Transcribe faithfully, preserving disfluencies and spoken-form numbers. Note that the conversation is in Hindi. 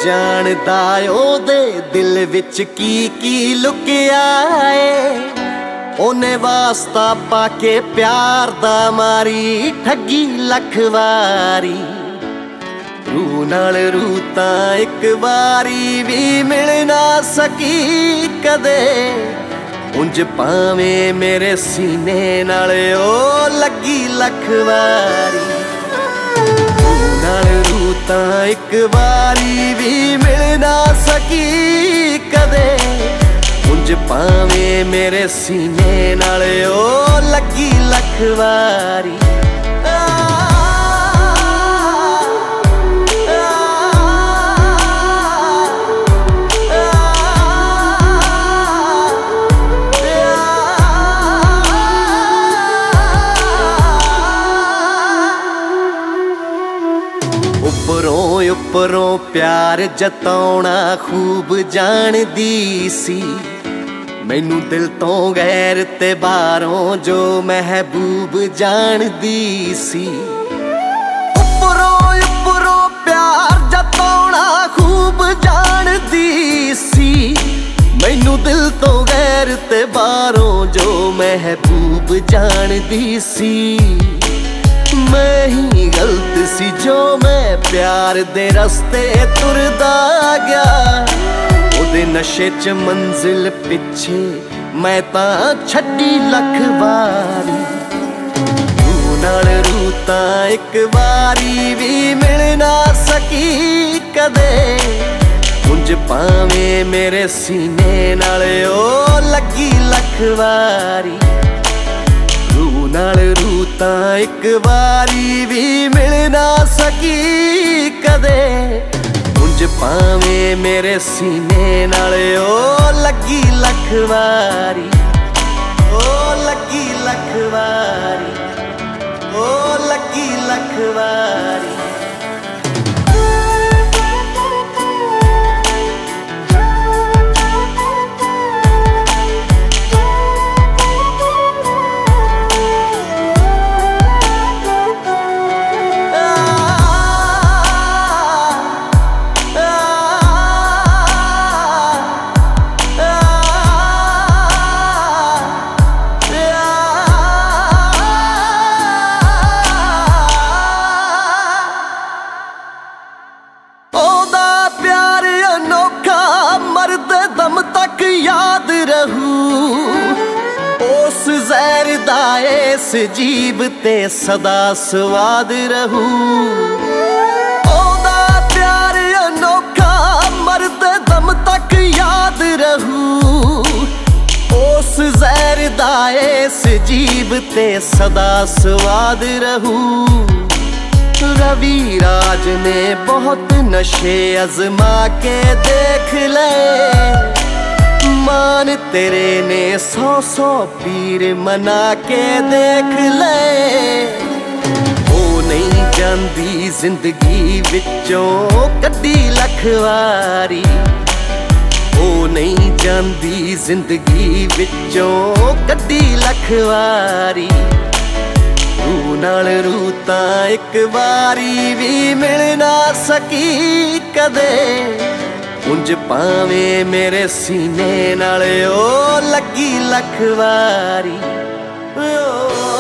जानदा ओदे दिल विच की की लुकिया है। ओने वास्ता पाके प्यार दा मारी ठगी लख वारी। रूह नाल रूह तां इक वारी भी मिल ना सकी कदे। उंज भावें मेरे सीने नाल ओ लगी लख वारी। रूह नाल रूह तां इक वारी भी मिल ना सकी कदे। उंज भावें मेरे सीने नाल ओ लगी लख वारी। उपरों उपरों प्यार जताउणा खूब जानदी सी। मैनू दिल तो गैर ते बाहरों जो महबूब जानदी सी। उपरों उपरों प्यार जताउणा खूब जानदी सी। मैनू दिल तो गैर ते बाहरों जो महबूब जानदी सी। मैं ही गलत सी जो मैं प्यार दे रस्ते तुरदा गया। ओदे नशे च मंजिल पिछे मैं तां छड्डी लख वारी। रूह नाल रूह तां इक वारी भी मिल ना सकी कदे। उंज भावें मेरे सीने नाल ओ लगी लख वारी। रूह नाल रूह तां इक वारी भी मिल ना सकी कदे। उंज भावें मेरे सीने नाल ओ लगी लख वारी। ओ लगी लख वारी। ओ लगी लख वारी। दम तक याद रहूं उस जहर दा इस जीव ते सदा स्वाद रहूं। ओदा प्यार अनोखा मरद दम तक याद रहूं उस जहर दा इस जीव ते सदा स्वाद रहूं। रवि राज ने बहुत नशे अजमा के देख ले। मान तेरे ने सौ सौ पीर मना के देख ले। ओ नहीं जानदी जिंदगी विचों कड्डी लख वारी। ओ नहीं जानदी जिंदगी विचों कड्डी लख वारी। रूह नाल रूह तां इक वारी भी मिल ना सकी कदे। उंज भावें मेरे सीने नाल ओ लगी लख वारी। ओ